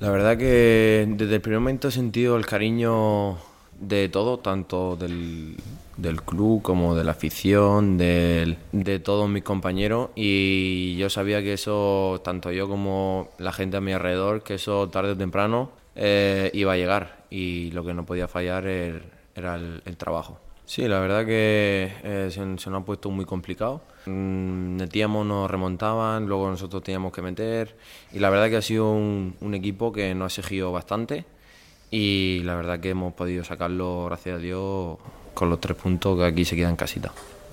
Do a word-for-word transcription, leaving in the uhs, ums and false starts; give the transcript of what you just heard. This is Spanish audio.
La verdad que desde el primer momento he sentido el cariño de todo, tanto del, del club como de la afición, del- de todos mis compañeros, y yo sabía que eso, tanto yo como la gente a mi alrededor, que eso tarde o temprano eh, iba a llegar, y lo que no podía fallar er- era el, el trabajo. Sí, la verdad que eh, se, se nos ha puesto muy complicado. Mm, metíamos, nos remontaban, luego nosotros teníamos que meter, y la verdad que ha sido un, un equipo que nos ha exigido bastante, y la verdad que hemos podido sacarlo, gracias a Dios, con los tres puntos que aquí se quedan en casita.